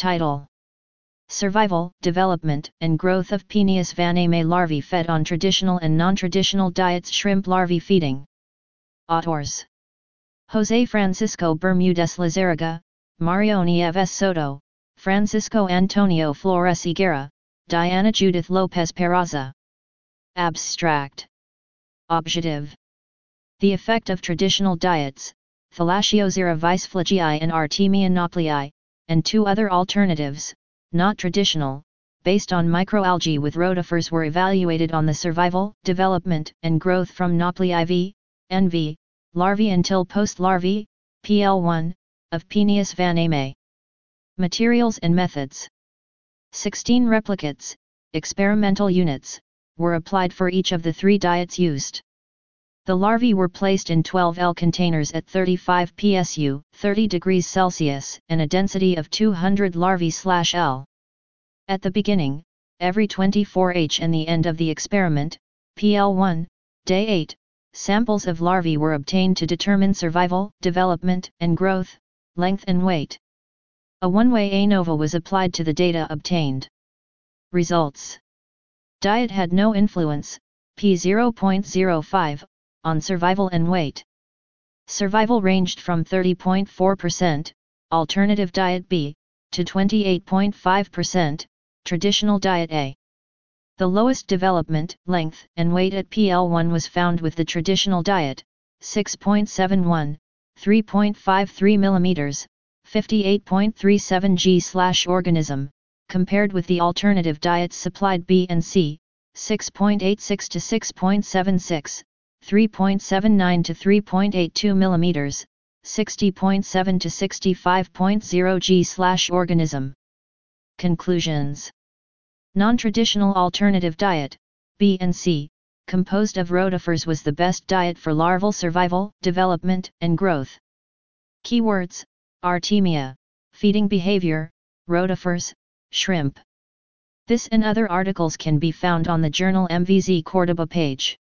Title: Survival, Development, and Growth of Peneus vanae larvae fed on traditional and non-traditional diets. Shrimp larvae feeding. Authors: José Francisco Bermúdez Lizárraga, Mario Nieves Soto, Francisco Antonio Flores Higuera, Diana Judith López Peraza. Abstract. Objective: the effect of traditional diets, Thalassiosira visflagii and Artemia nauplii, and two other alternatives, not traditional, based on microalgae with rotifers were evaluated on the survival, development, and growth from Nauplii v. NV, larvae until post-larvae, PL1, of Peneus vanae. Materials and methods. 16 replicates, experimental units, were applied for each of the 3 diets used. The larvae were placed in 12L containers at 35 psu, 30 degrees Celsius, and a density of 200 larvae/L. At the beginning, every 24H and the end of the experiment, PL1, day 8, samples of larvae were obtained to determine survival, development, and growth, length and weight. A one-way ANOVA was applied to the data obtained. Results: diet had no influence, p 0.05, on survival and weight. Survival ranged from 30.4%, alternative diet B, to 28.5%, traditional diet A. The lowest development, length, and weight at PL1 was found with the traditional diet, 6.71, 3.53 mm, 58.37 g/organism, compared with the alternative diets supplied B and C, 6.86 to 6.76, 3.79 to 3.82 mm, 60.7 to 65.0 g/organism. Conclusions: non-traditional alternative diet, B and C, composed of rotifers was the best diet for larval survival, development, and growth. Keywords: Artemia, feeding behavior, rotifers, shrimp. This and other articles can be found on the journal MVZ Cordoba page.